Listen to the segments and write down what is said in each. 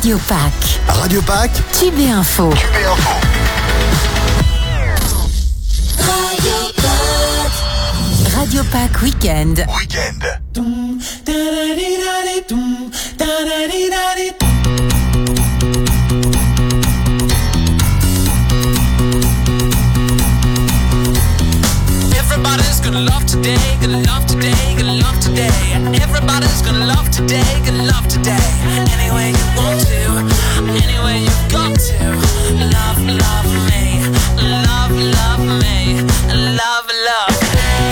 Radio Pack. Radio Pack. Tube et Info. Radio Pack Weekend. Everybody's gonna love today, gonna love today, gonna love today. Everybody's gonna love today, gonna love today. Any way you want to, any way you've got to. Love, love me, love, love me, love, love me.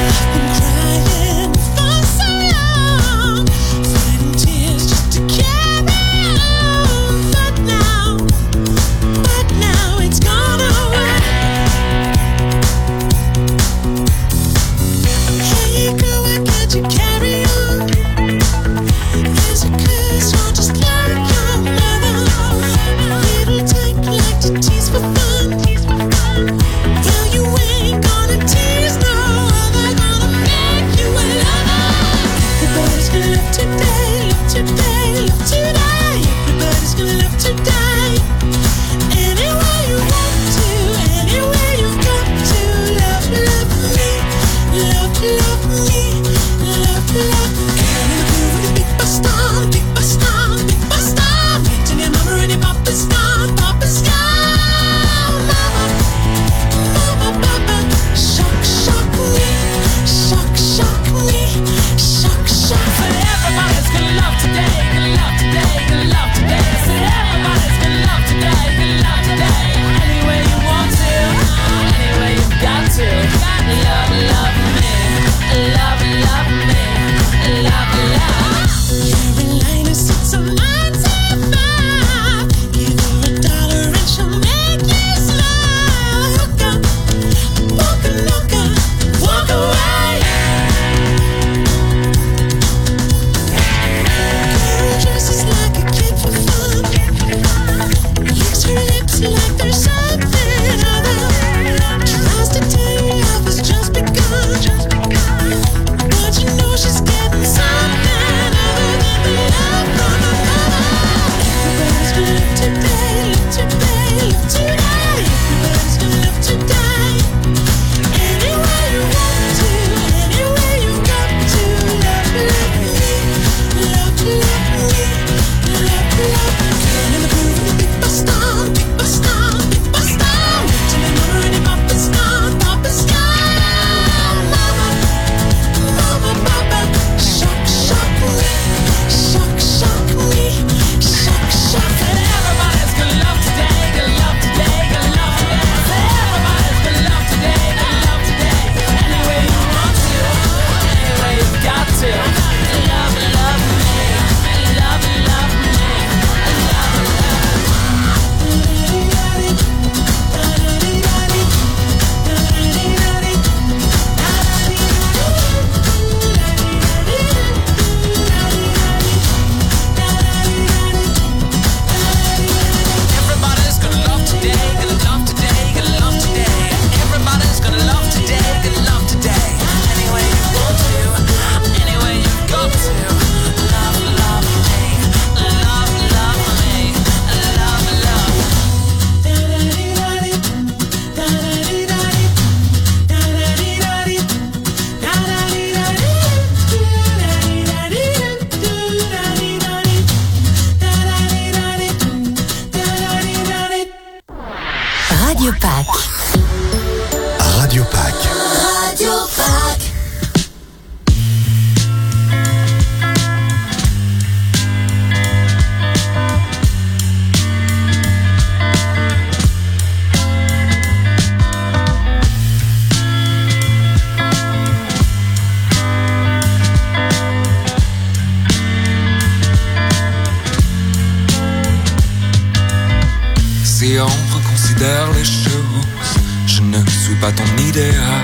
Si on reconsidère les choses, je ne suis pas ton idéal.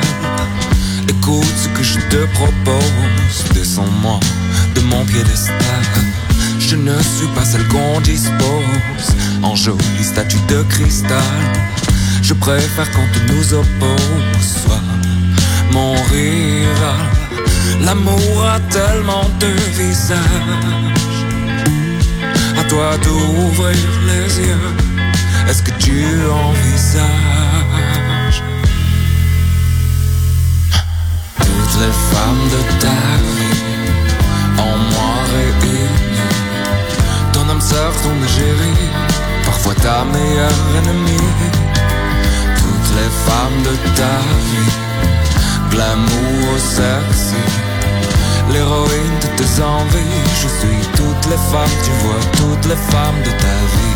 Écoute ce que je te propose, descends-moi de mon piédestal. Je ne suis pas celle qu'on dispose en jolie statue de cristal. Je préfère quand on nous oppose soit mon rival. L'amour a tellement de visages, a toi d'ouvrir les yeux. Est-ce que tu envisages toutes les femmes de ta vie en moi réunies? Ton âme sœur, ton égérie, parfois ta meilleure ennemie. Toutes les femmes de ta vie, glamour sexy, l'héroïne de tes envies. Je suis toutes les femmes, tu vois, toutes les femmes de ta vie.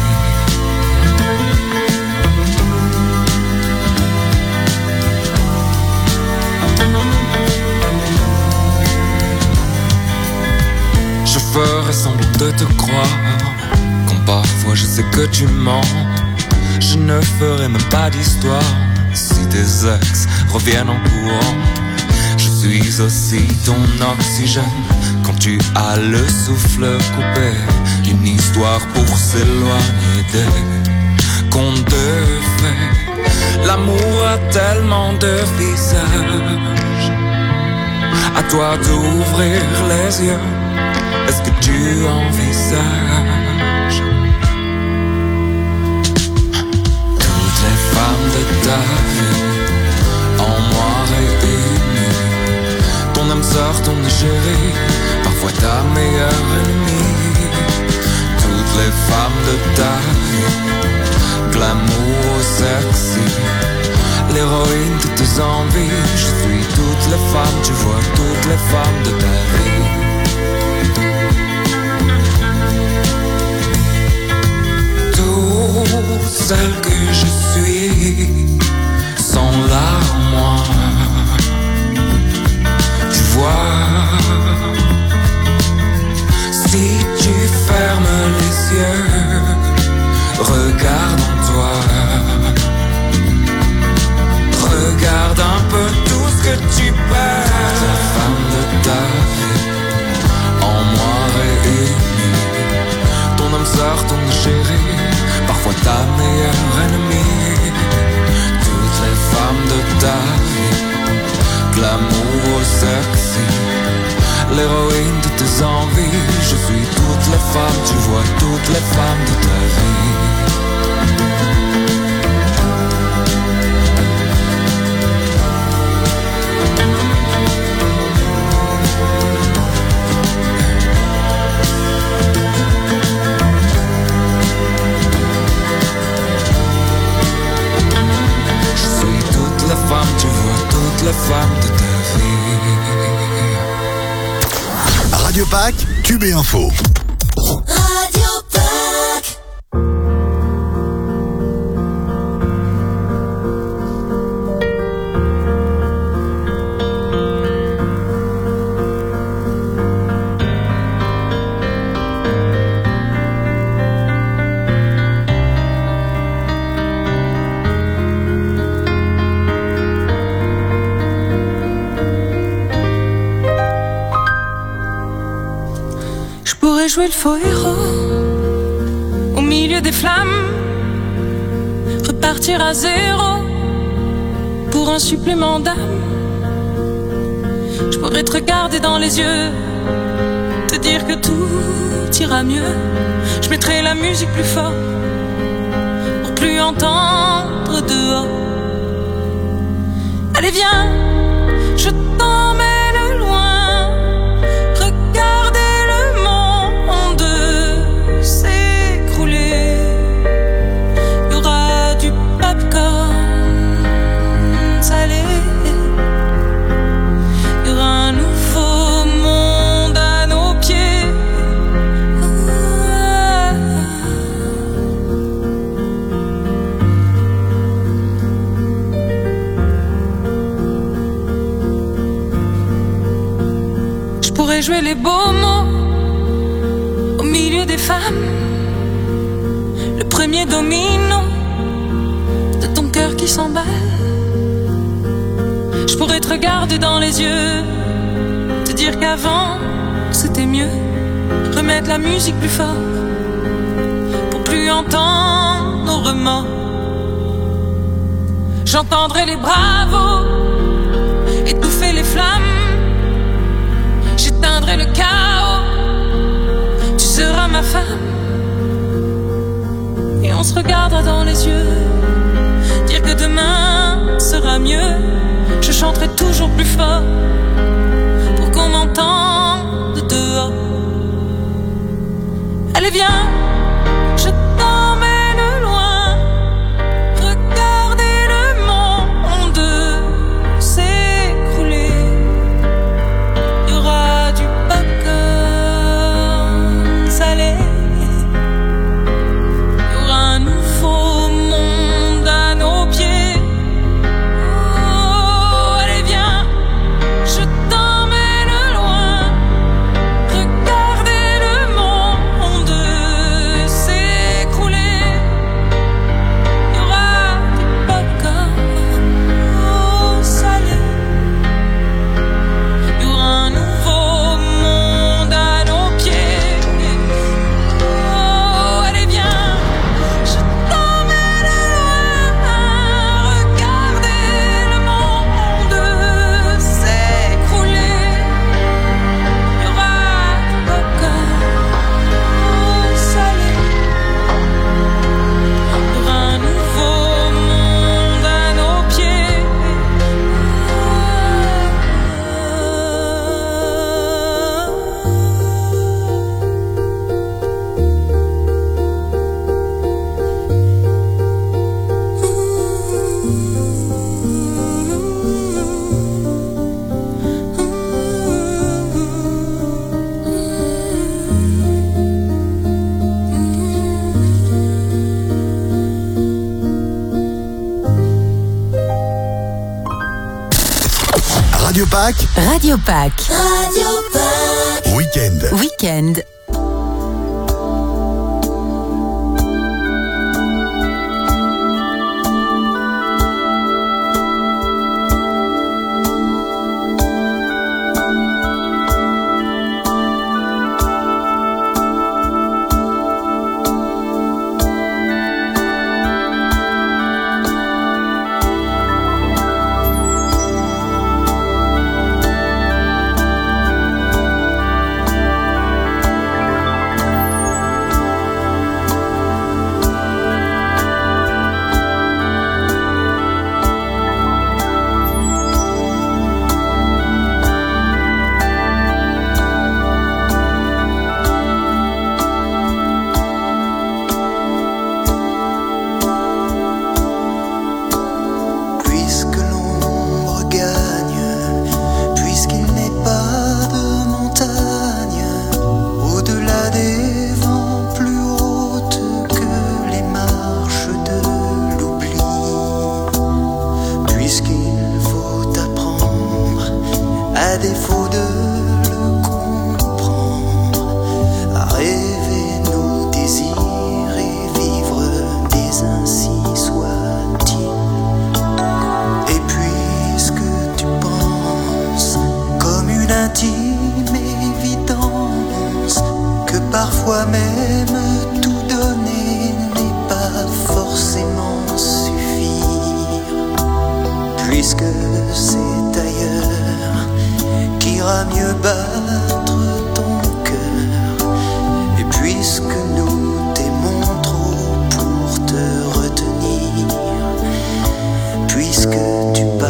Je ferai semblant de te croire, quand parfois je sais que tu mens. Je ne ferai même pas d'histoire si tes ex reviennent en courant. Je suis aussi ton oxygène quand tu as le souffle coupé. Une histoire pour s'éloigner des contes de fées. L'amour a tellement de visages, à toi d'ouvrir les yeux. Est-ce que tu envisages toutes les femmes de ta vie en moi réunies? Ton âme sœur, ton égérie, parfois ta meilleure ennemie. Toutes les femmes de ta vie, glamour sexy, l'héroïne de tes envies. Je suis toutes les femmes, tu vois, toutes les femmes de ta vie. Toutes celles que je suis sont là en moi. Tu vois, si tu fermes les yeux, regarde en toi. Regarde un peu tout ce que tu perds. La femme de ta vie en moi réunie. Ton âme sœur, ton chéri, parfois ta meilleure ennemie. Toutes les femmes de ta vie, glamour sexy, l'héroïne de tes envies. Je suis toutes les femmes, tu vois, toutes les femmes de ta vie. Tu vois toutes les femmes de ta vie. Radio Pack, Tube et Info. Radio Pack. Jouer le faux héros au milieu des flammes, repartir à zéro pour un supplément d'âme. Je pourrais te regarder dans les yeux, te dire que tout ira mieux. Je mettrai la musique plus fort pour plus entendre dehors. Allez viens, je t'emmène loin. Jouer les beaux mots au milieu des femmes, le premier domino de ton cœur qui s'emballe. Je pourrais te regarder dans les yeux, te dire qu'avant c'était mieux. Remettre la musique plus fort pour plus entendre nos remords. J'entendrai les bravos étouffer les flammes. J'éteindrai le chaos, tu seras ma femme. se regardera dans les yeux, dire que demain sera mieux. Je chanterai toujours plus fort pour qu'on m'entende dehors. Allez viens, je t'emmène loin, regardez le monde s'écrouler. Il y aura du popcorn salé, il y aura un nouveau monde à nos pieds. Oh, allez viens, je t'emmène loin, regardez le monde s'écrouler. Il y aura du popcorn salé, il y aura un nouveau monde à nos pieds. Oh, allez viens, je t'emmène loin, regardez le monde s'écrouler. Il y aura du popcorn salé, il y aura un nouveau monde à nos pieds. Radio Pâques, Radio Pâques. Radio Pâques. week-end. Week-end. Puisque l'ombre gagne, puisqu'il n'est pas de montagne, au-delà des vents plus hautes que les marches de l'oubli, puisqu'il faut apprendre, à défaut de le comprendre, à rêver nos désirs et vivre des ainsi soit-il. Et puisque tu penses comme une intime évidence que parfois même tout donner n'est pas forcément suffire, puisque c'est ailleurs qu'ira mieux battre ton cœur, et puisque nous t'aimons trop pour te retenir, puisque tu pars.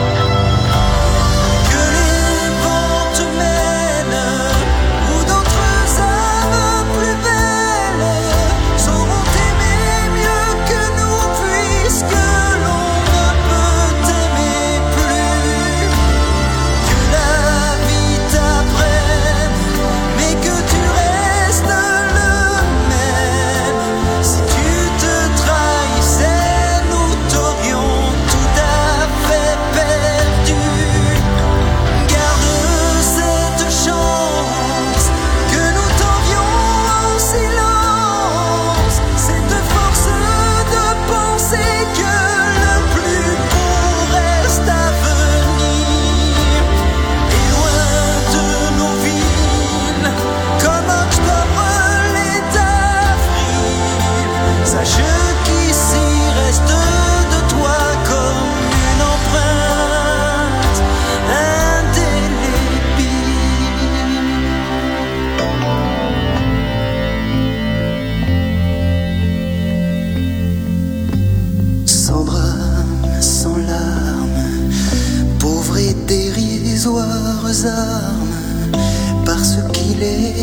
Que les vents te mènent où d'autres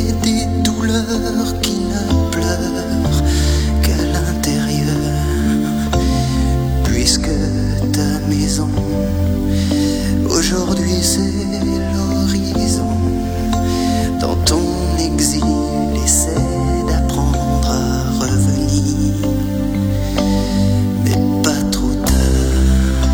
et des douleurs qui ne pleurent qu'à l'intérieur. Puisque ta maison aujourd'hui c'est l'horizon, dans ton exil essaie d'apprendre à revenir, mais pas trop tard.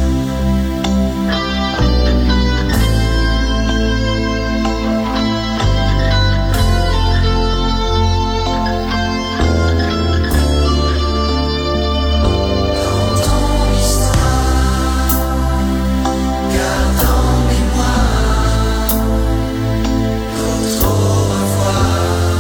Dans ton histoire, garde en mémoire notre au revoir.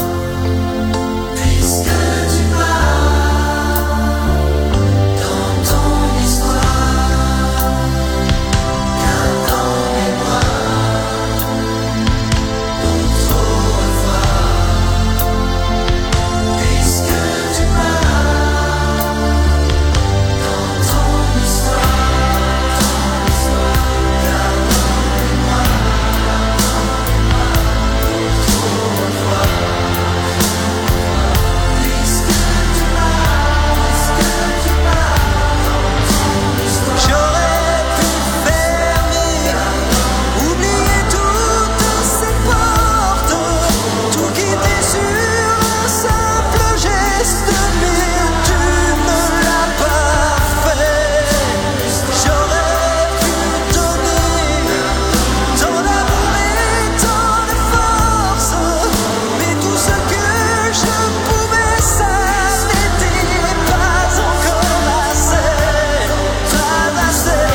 Puisque tu pars, dans ton histoire, garde en mémoire notre au revoir. Puisque tu pars, dans ton histoire, garde en mémoire notre au revoir. J'aurais pu fermer, oublier toutes ces portes, tout quitter sur un simple geste, mais tu ne l'as pas fait. J'aurais pu donner tant d'amour et tant de force, mais tout ce que je pouvais, ça n'était pas encore assez. Pas assez,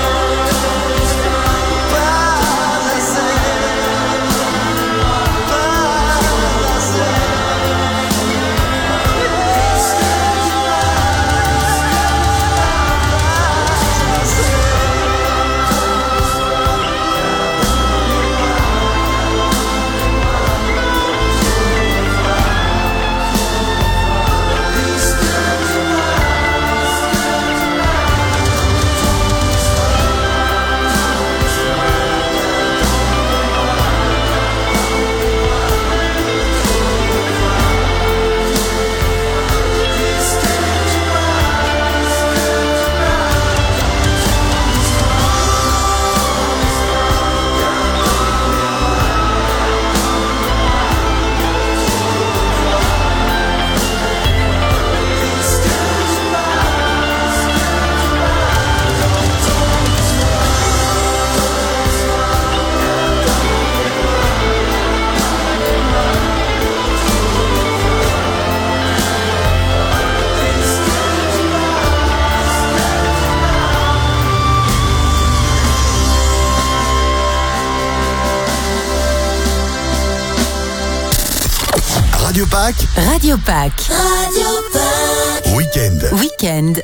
Radio Pâques, Radio Pâques, Radio Pâques. week-end. Week-end.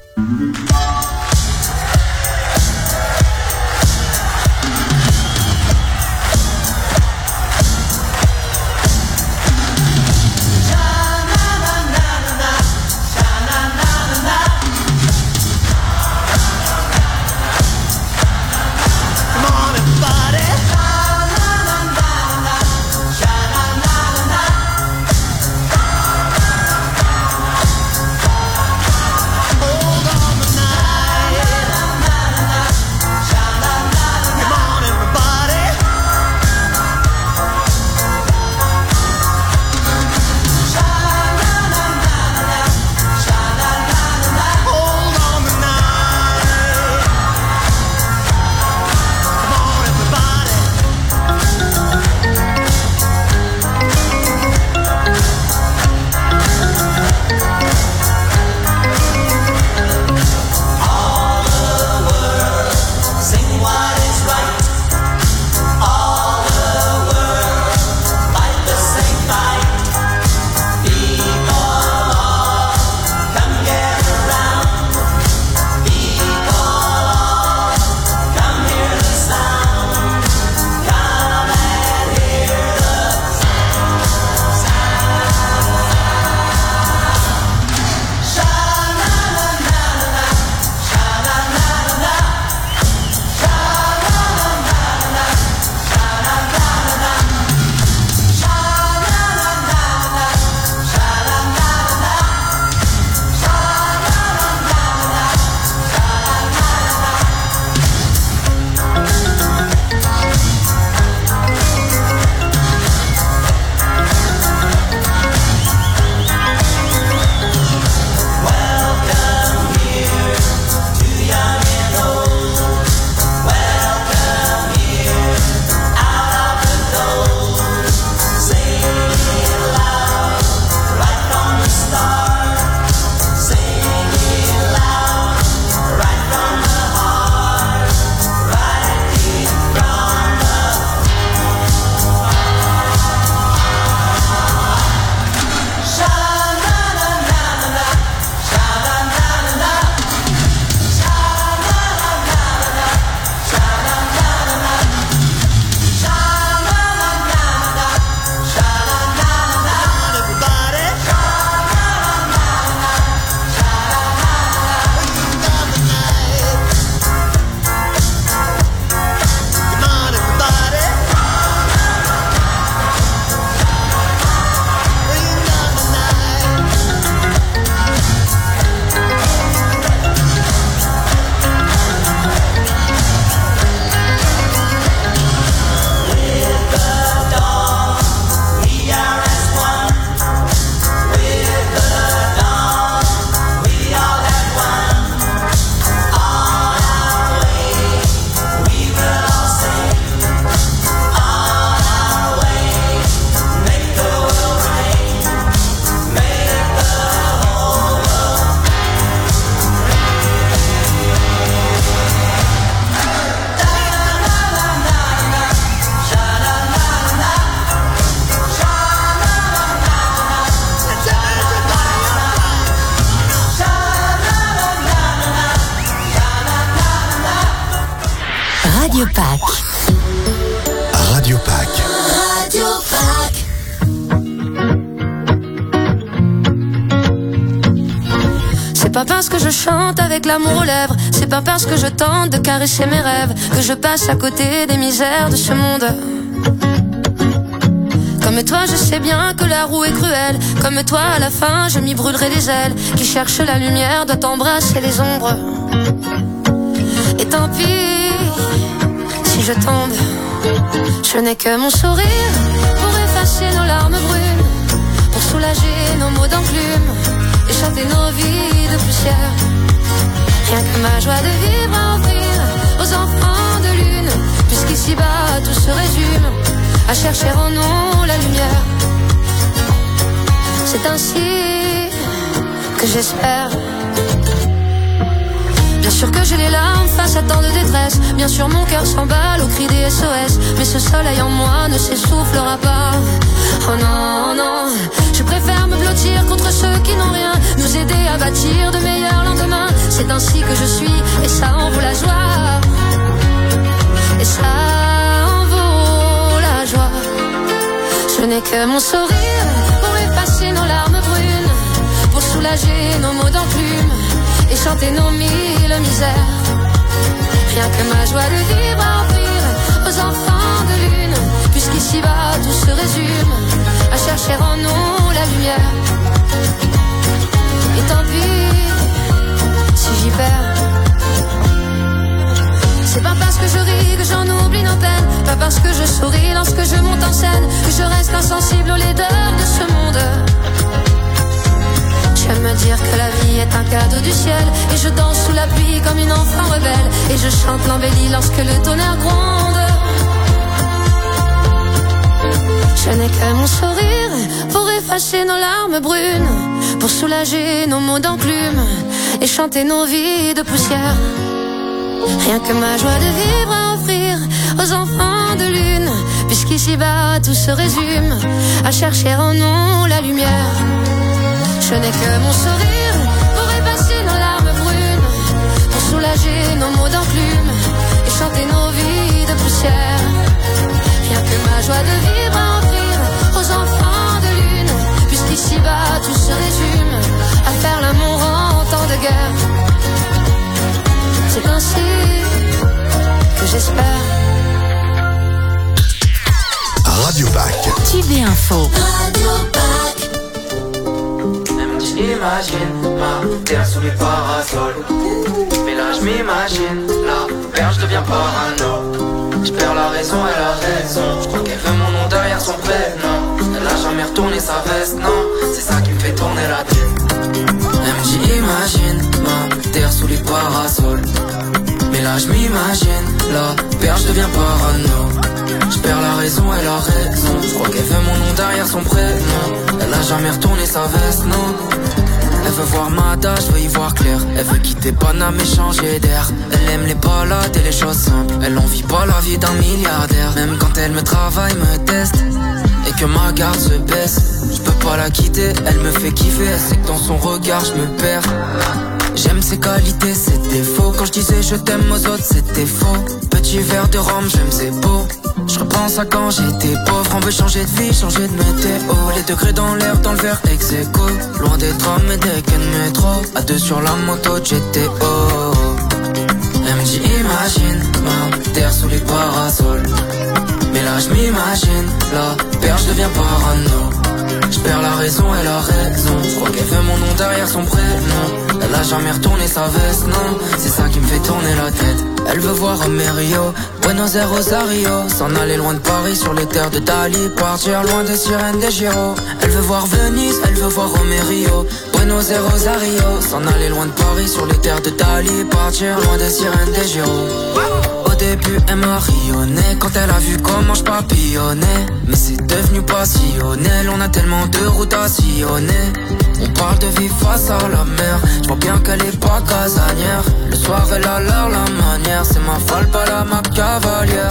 Hold on the night. Radio Pâques. Radio Pâques. Radio Pâques. C'est pas parce que je chante avec l'amour aux lèvres, c'est pas parce que je tente de caresser mes rêves que je passe à côté des misères de ce monde. Comme toi je sais bien que la roue est cruelle, comme toi à la fin je m'y brûlerai les ailes. Qui cherche la lumière doit embrasser les ombres. Et tant pis si je tombe, je n'ai que mon sourire pour effacer nos larmes brunes, pour soulager nos maux d'enclume et chanter nos vies de poussière. Rien que ma joie de vivre à offrir aux enfants de lune, puisqu'ici-bas tout se résume à chercher en nous la lumière. C'est ainsi que j'espère. Bien sûr que j'ai les larmes face à tant de détresse, bien sûr mon cœur s'emballe au cri des SOS, mais ce soleil en moi ne s'essoufflera pas. Oh non, non, je préfère me blottir contre ceux qui n'ont rien, nous aider à bâtir de meilleurs lendemains. C'est ainsi que je suis, et ça en vaut la joie. Et ça en vaut la joie. Je n'ai que mon sourire pour effacer nos larmes brunes, pour soulager nos maux d'enclume et chanter nos mille misères. Rien que ma joie de vivre à offrir aux enfants de lune, puisqu'ici-bas tout se résume à chercher en nous la lumière. Et tant pis si j'y perds. C'est pas parce que je ris que j'en oublie nos peines, pas parce que je souris lorsque je monte en scène que je reste insensible aux laideurs de ce monde. J'aime me dire que la vie est un cadeau du ciel, et je danse sous la pluie comme une enfant rebelle, et je chante l'embellie lorsque le tonnerre gronde. Je n'ai que mon sourire pour effacer nos larmes brunes, pour soulager nos maux d'enclume et chanter nos vies de poussière. Rien que ma joie de vivre à offrir aux enfants de lune, puisqu'ici-bas tout se résume à chercher en nous la lumière. Je n'ai que mon sourire pour effacer nos larmes brunes, pour soulager nos maux d'enclume et chanter nos vies de poussière. Rien que ma joie de vivre à offrir aux enfants de lune, puisqu'ici-bas tout se résume à faire l'amour en temps de guerre. C'est ainsi que j'espère. Radio Pâques. Tube Info. Radio Pâques. Imagine ma terre sous les parasols, mais là je m'imagine la perche devient parano. Je perds la raison, elle a raison. Je crois qu'elle veut mon nom derrière son prénom. Elle a jamais retourné sa veste, non. C'est ça qui me fait tourner la tête. Elle me dit imagine ma terre sous les parasols, mais là je m'imagine la perche devient parano. Je perds la raison, elle a raison. Je crois qu'elle veut mon nom derrière son prénom. Elle a jamais retourné sa veste, non. Elle veut voir Mada, je veux y voir clair. Elle veut quitter Paname et changer d'air. Elle aime les balades et les choses simples. Elle envie pas la vie d'un milliardaire. Même quand elle me travaille, me teste et que ma garde se baisse, je peux pas la quitter, elle me fait kiffer. Elle sait que dans son regard je me perds. J'aime ses qualités, ses défauts. Quand je disais je t'aime aux autres, c'était faux. Petit verre de rhum, j'aime c'est beau. Je repense à quand j'étais pauvre. On veut changer de vie, changer de météo. Les degrés dans l'air, dans le verre ex aequo. Loin des trams et des quais de métro. À deux sur la moto de GTO. Elle me dit imagine ma terre sous les parasols, mais là je m'imagine la perche devient parano. Je perds la raison, elle a raison. Je crois qu'elle veut mon nom derrière son prénom. Elle a jamais retourné sa veste, non. C'est ça qui me fait tourner la tête. Elle veut voir Amerio, Buenos Aires, Rosario. S'en aller loin de Paris sur les terres de Dali. Partir loin des sirènes des Giro. Elle veut voir Venise, elle veut voir Amerio, Buenos Aires, Rosario. S'en aller loin de Paris sur les terres de Dali. Partir loin des sirènes des Giro. Au début elle m'a rayonné quand elle a vu comment je papillonnais. Mais c'est devenu passionnel, on a tellement de routes à sillonner. On parle de vie face à la mer, je vois bien qu'elle est pas casanière. Le soir elle a l'air la manière, c'est ma folle pas la ma cavalière.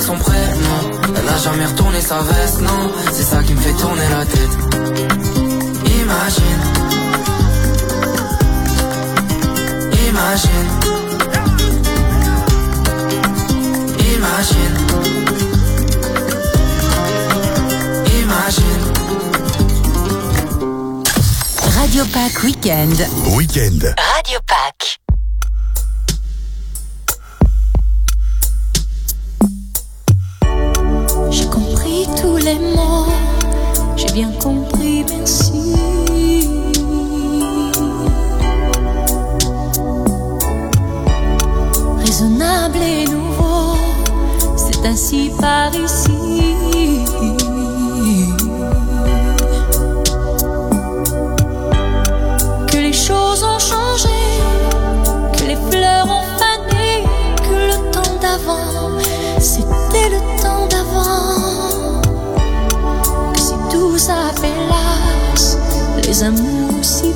son prénom. Elle a jamais retourné sa veste, non. C'est ça qui me fait tourner la tête. Imagine. Imagine. Imagine. Imagine. Radio Pack Weekend. Weekend. Radio Pack. J'ai compris tous les mots, j'ai bien compris, merci. Raisonnable et nouveau, c'est ainsi par ici. Que les choses ont changé, que les fleurs ont fané, que le temps d'avant, c'était le temps d'avant. Que si tout s'appelasse, les amours s'y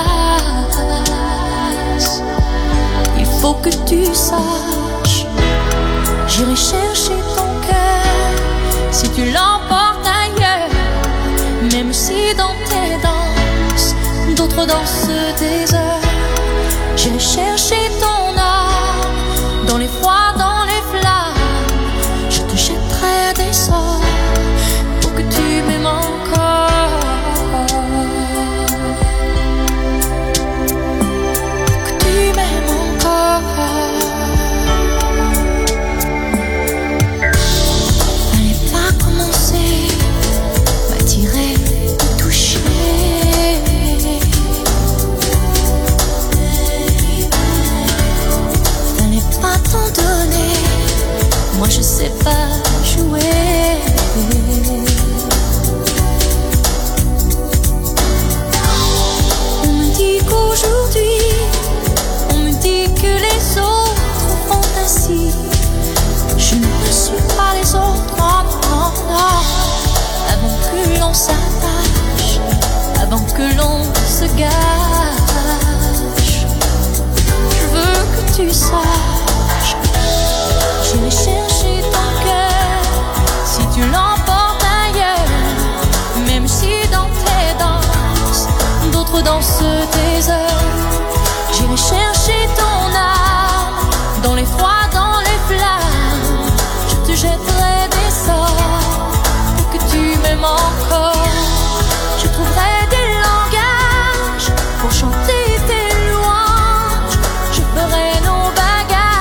passent. Il faut que tu saches, j'irai chercher ton cœur si tu l'emportes ailleurs. Même si dans tes danses, d'autres dansent des heures. J'irai chercher ton âme dans les froids, dans les flammes. Je te jetterai des sorts pour que tu m'aimes encore. Pour que tu m'aimes encore. Fallait pas commencer, m'attirer, me toucher. Fallait pas t'en donner, moi je sais pas jouer. On me dit qu'aujourd'hui, on me dit que les autres font ainsi. Je ne suis pas les autres, non, non, non. Avant que l'on s'attache, avant que l'on se gâche, je veux que tu saches, j'irai chercher ton cœur si tu l'emportes ailleurs. Même si dans tes danses, d'autres dansent tes heures. J'irai chercher ton âme dans les froids, dans les flammes. Je te jetterai des sorts pour que tu m'aimes encore. Je trouverai des langages pour chanter tes louanges. Je ferai nos bagages.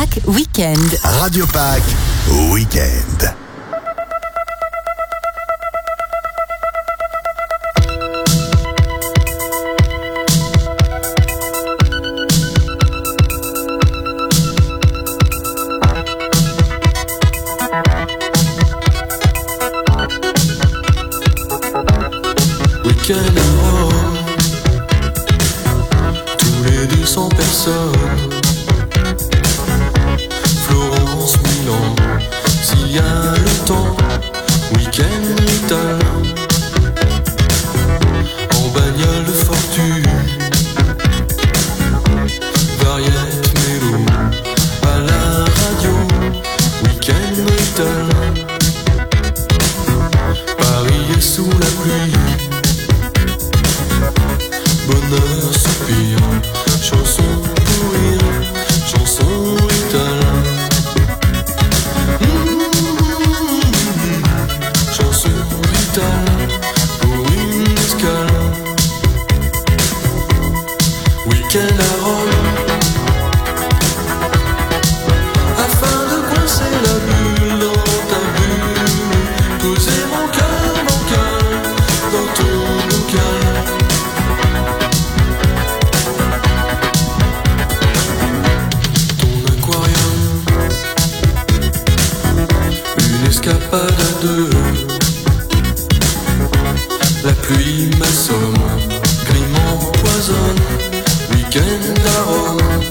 Pâques Week-end. Radio Pâques Week-end. Week-end à Rome, tous les 200 personnes. Florence, Milan, s'il y a le temps. Week-end italien, en bagnole de fortune. Variette, mélo, à la radio. Week-end italien, Paris est sous la pluie. Bonheur, soupir, chanson pour rire, chanson italien. Chanson italien pour une escale. Week-end à Rome, afin de coincer la bulle dans ta bulle, poser mon cœur bancal dans ton bocal. Escapade à deux, la pluie m'assomme, grime m'empoisonne. Week-end à Rome,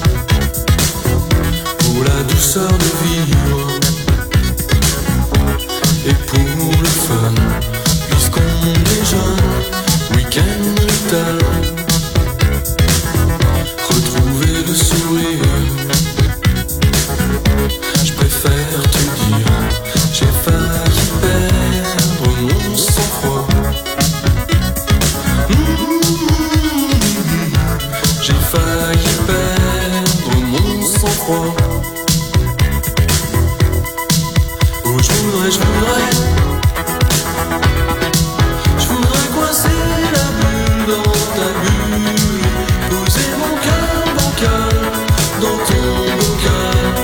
pour la douceur de vivre et pour le fun, puisqu'on est jeune. Week-end italien, retrouver le sourire. Je préfère te dire, j'ai failli perdre mon sang-froid. J'ai failli perdre mon sang-froid. Oh, je voudrais coincer la bulle dans ta bulle, poser mon cœur bancal dans ton bocal.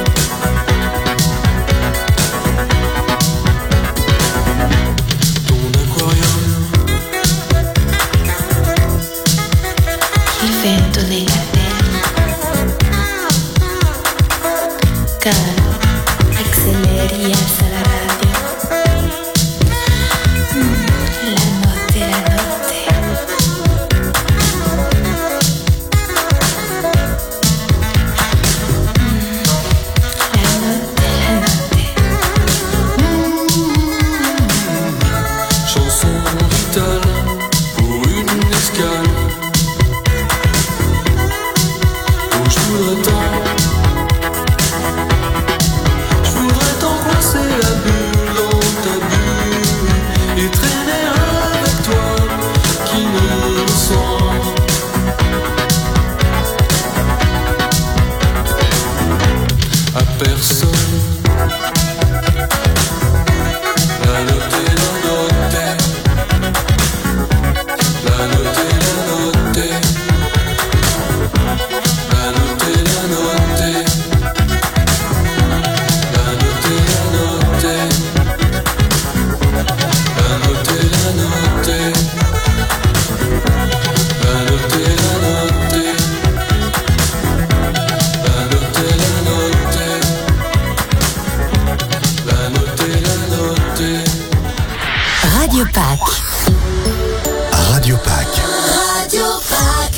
Vento dei capelli, caro, acceleri e alza la radio. La notte, la notte. La notte, la notte. Chanson vitale pour une escale. Je voudrais t'en coincer la bulle dans ta bulle et traîner avec toi qui ne ressemble à personne. La notte, la notte, la notte, la notte. La notte, la notte, la notte, la notte, la notte, la notte, la notte, la notte, la notte, la notte, la notte, la notte. Radio Pâques. Radio Pâques. Radio Pâques.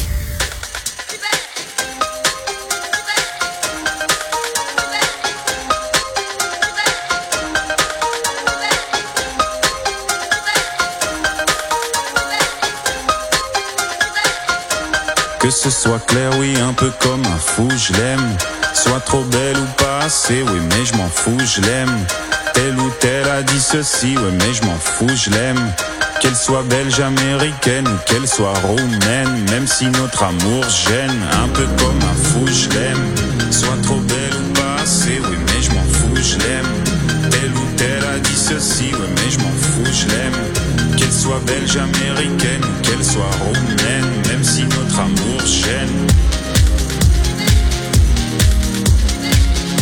Que ce soit clair, oui, un peu comme un fou, je l'aime. Soit trop belle ou pas assez, oui, mais je m'en fous, je l'aime. Telle ou telle a dit ceci, ouais, mais je m'en fous, je l'aime. Qu'elle soit belge, américaine ou qu'elle soit roumaine, même si notre amour gêne, un peu comme un fou, je l'aime. Soit trop belle ou pas assez, oui, mais je m'en fous, je l'aime. Telle ou telle a dit ceci, ouais, mais je m'en fous, je l'aime. Qu'elle soit belge, américaine ou qu'elle soit roumaine, même si notre amour gêne.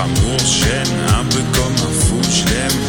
amour gêne, un peu comme un fou, je l'aime.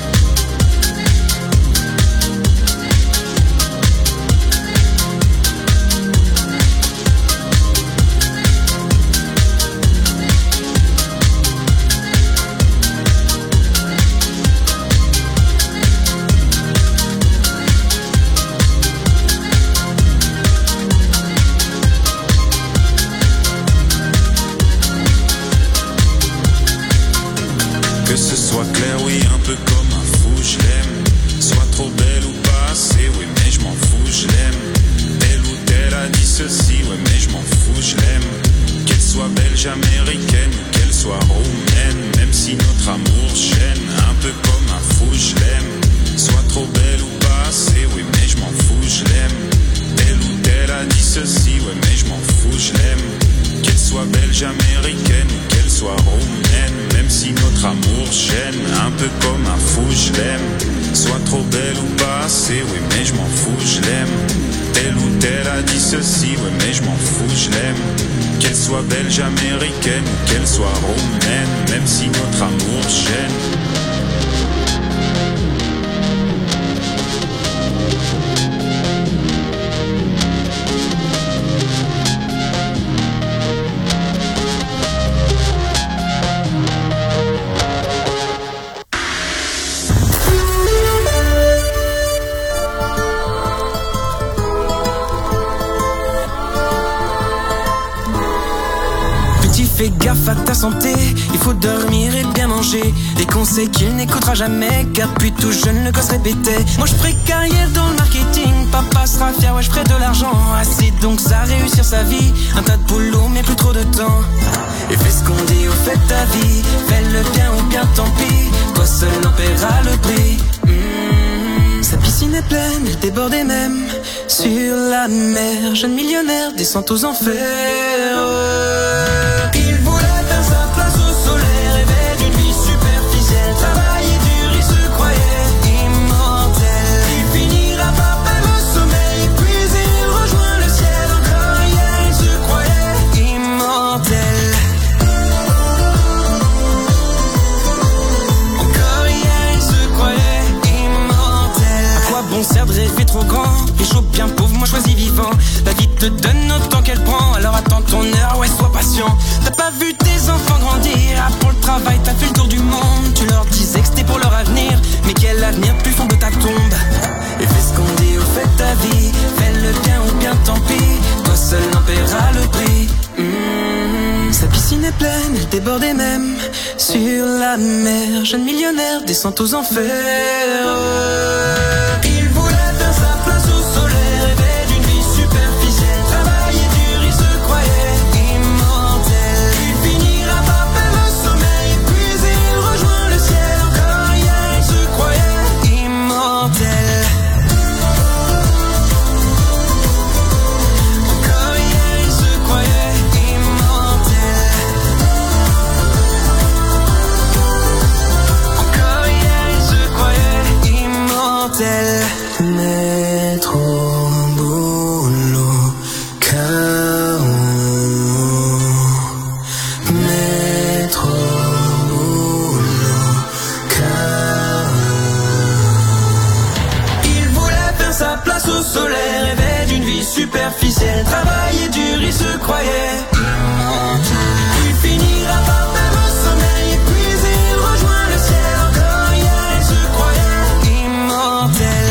Que ce soit clair, oui, un peu comme un fou, je l'aime. Soit trop belle ou pas assez, oui, mais je m'en fous, je l'aime. Telle ou telle a dit ceci, oui, mais je m'en fous, je l'aime. Qu'elle soit belge, américaine ou qu'elle soit roumaine, même si notre amour gêne, un peu comme un fou, je l'aime. Soit trop belle ou pas assez, oui, mais je m'en fous, je l'aime. Telle ou telle a dit ceci, oui, mais je m'en fous, je l'aime. Qu'elle soit belge, américaine ou qu'elle soit roumaine, même si notre amour gêne, un peu comme un fou, je l'aime. Soit trop belle ou pas assez, oui, mais je m'en fous, je l'aime. Telle ou telle a dit ceci, oui, mais je m'en fous, je l'aime. Qu'elle soit belge, américaine ou qu'elle soit roumaine, même si notre amour gêne. Fais gaffe à ta santé, il faut dormir et bien manger. Des conseils qu'il n'écoutera jamais, car depuis tout jeune le gosse répétait. Moi je ferai carrière dans le marketing, papa sera fier, ouais je ferai de l'argent. Assez donc ça réussir sa vie, un tas de boulot mais plus trop de temps. Et fais ce qu'on dit, au fait ta vie, fais le bien ou bien tant pis, toi seul n'en paieras le prix. Sa piscine est pleine, elle débordait même sur la mer. Jeune millionnaire descend aux enfers. Il voulait faire sa place au soleil, rêvait d'une vie superficielle, travaillait dur, il se croyait immortel. Il finira par perdre le sommeil, puis il rejoint le ciel. Encore hier, il se croyait immortel. Encore hier, il se croyait immortel. À quoi bon sert de rêver trop grand? Pécho bien pauvre, moi choisis vivant. La vie te donne autant qu'elle prend, alors attends ton heure, ouais sois patient. T'as pas vu tes enfants grandir, ah, pour le travail t'as fait le tour du monde. Tu leur disais que c'était pour leur avenir, mais quel avenir plus fond de ta tombe. Et fais ce qu'on dit, au fait ta vie, fais le bien ou bien tant pis, toi seul n'en paieras le prix. Sa piscine est pleine, elle débordait même sur la mer. Jeune millionnaire descend aux enfers. Il voulait faire sa place au soleil, rêvait d'une vie superficielle, travaillait dur, il se croyait immortel. Il finira par perdre le sommeil, puis il rejoint le ciel. Encore hier, il se croyait immortel. Encore hier, il se croyait immortel. Encore hier, il se croyait immortel. Métro, boulot, chaos. Métro, boulot, chaos. Il voulait faire sa place au soleil, rêvait d'une vie superficielle, travaillait dur, il se croyait immortel. Il finira par perdre le sommeil, puis il rejoint le ciel. Encore hier, il se croyait immortel.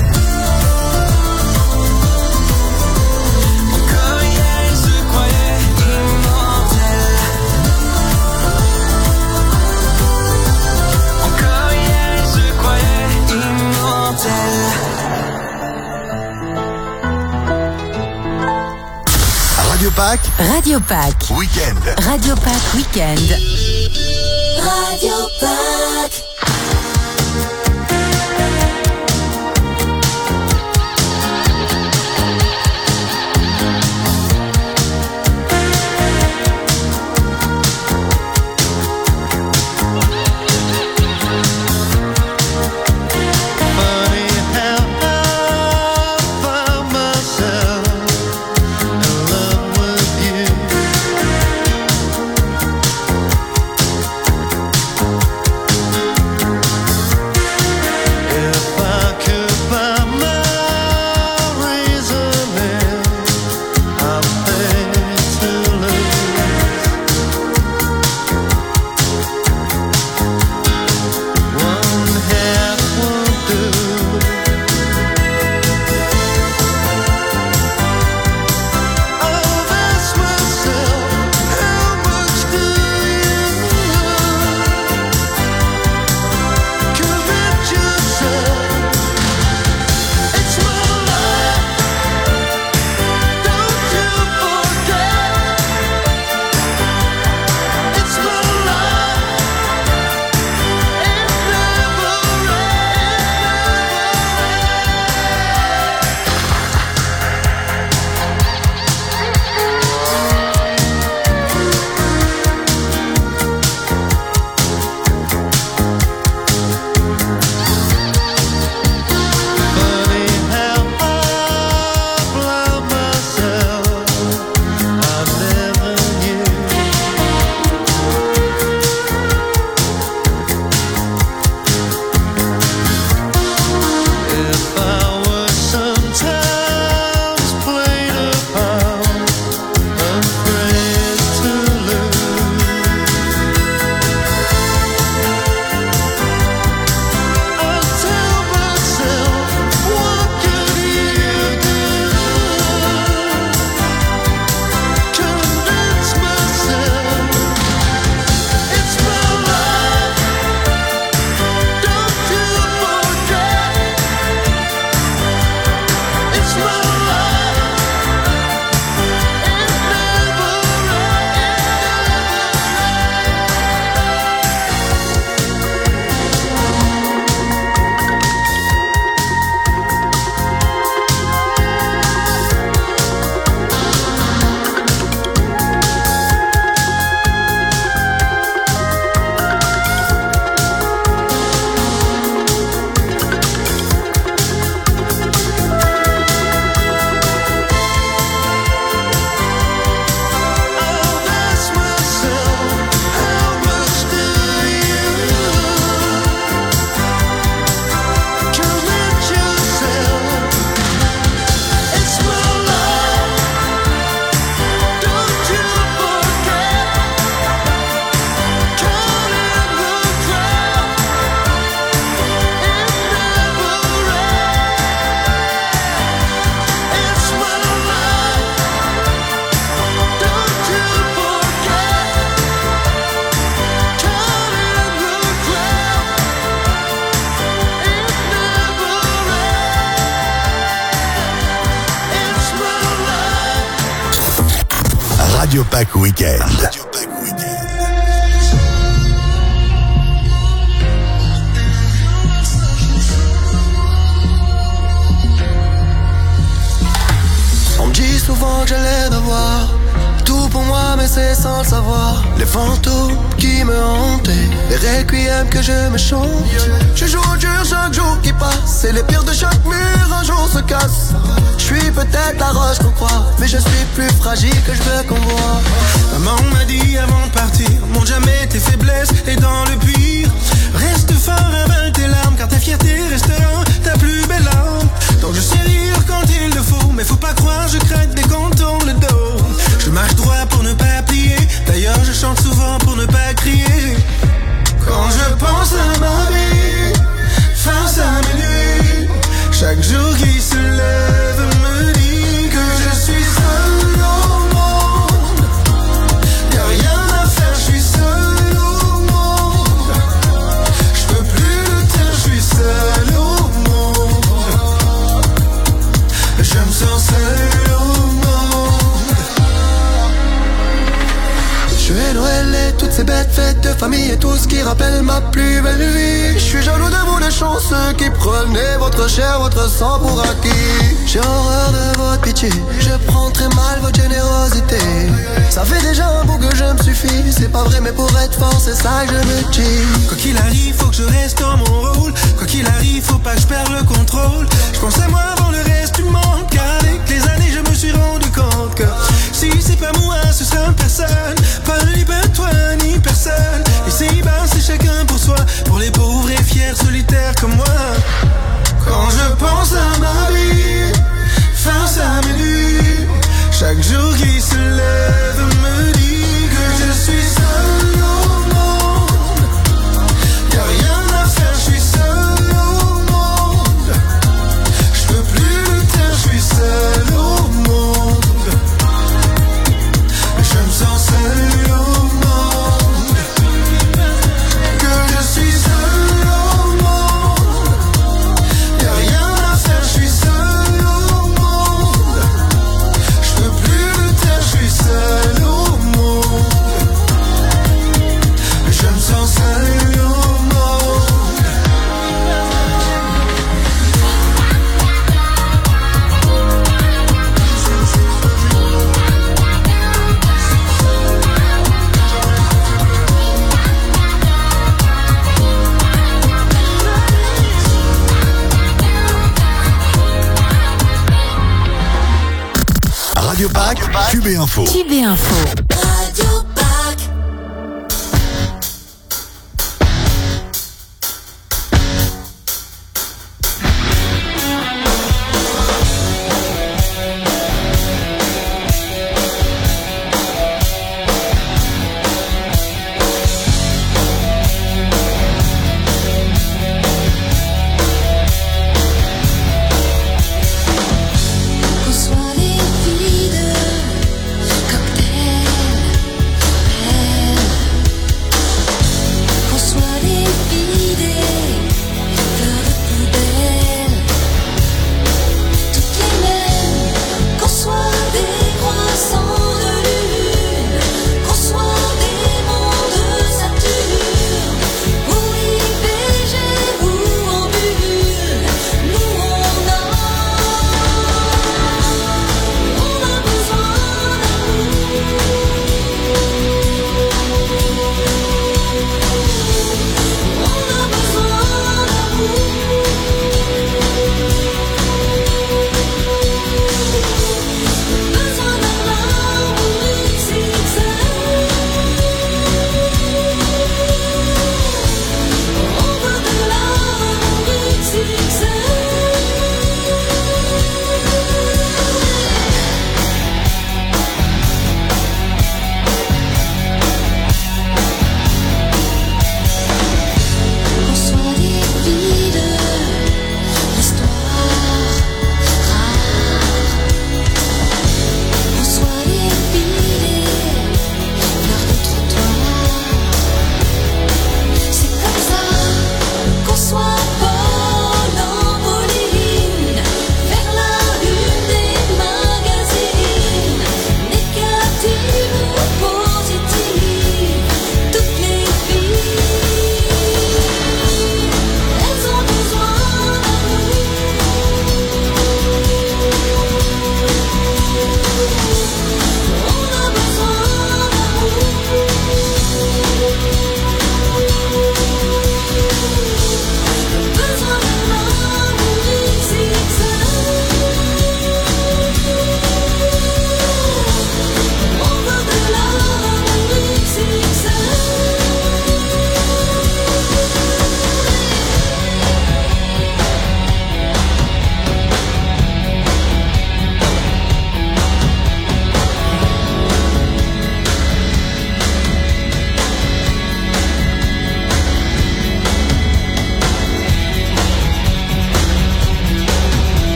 Encore hier, il se croyait immortel. Encore hier, il se croyait immortel. Radio Pack, Radio Pack. Week-end. Radio Pack Week-end. Radio Pack. Funny how I found myself in love with you. Radio Pack Weekend. On me dit souvent que j'ai l'air d'avoir tout pour moi, mais c'est sans le savoir. Les fantômes qui me hantaient, les requiem que je me chante. Je joue au dur chaque jour qui passe, et les pires de chaque mur un jour se cassent. Je suis peut-être la roche qu'on croit, mais je suis plus fragile que je veux qu'on voit. Maman m'a dit avant de partir, montre jamais tes faiblesses et dans le pire, reste fort, avale tes larmes, car ta fierté restera ta plus belle arme. Donc je sais rire quand il le faut, mais faut pas croire, je craque dès qu'on tourne le dos. Je marche droit pour ne pas plier, d'ailleurs je chante souvent pour ne pas crier. Quand je pense à ma vie, face à mes nuits, chaque jour qui se lève me dit que je suis seul au monde. Y'a rien à faire, je suis seul au monde. Je peux plus le taire, je suis seul au monde. Je me sens seul au monde. Je vais Noël et toutes ces bêtes fêtes de famille et tout ce qui rappelle ma plus belle vie. Je suis jaloux de vous les chanceux qui prenez votre chair, votre sang pour acquis. J'ai horreur de votre pitié, je prends très mal votre générosité. Ça fait déjà un bout que je me suffis, c'est pas vrai mais pour être fort c'est ça que je me dis. Quoi qu'il arrive faut que je reste dans mon rôle, quoi qu'il arrive faut pas que je perde le contrôle. Je pense à moi avant le reste du monde, car avec les années je me suis rendu compte que si c'est pas moi ce sera personne, pas ni toi ni personne. Et c'est bas c'est chacun pour soi, pour les pauvres et fiers solitaires comme moi. Quand je pense à ma vie, face à mes nuits, chaque jour qui se lève me dit que je suis seul au monde. Y'a rien à faire, je suis seul au monde. Je peux plus le taire, je suis seul au monde. Je me sens seul au monde. Que je suis seul au monde. Y'a rien à faire, je suis seul au monde. Je peux plus le taire, je suis seul au monde. Je me sens seul au monde. Radio Pack, QB Info. QB Info. Radio Pack. Reçois les vides, cocktails.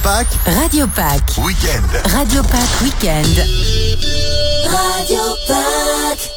Pack. Radio Pack. Weekend. Radio Pack Weekend. Radio Pack.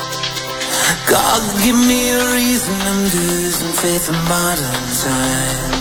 God, give me a reason, I'm losing faith in modern times.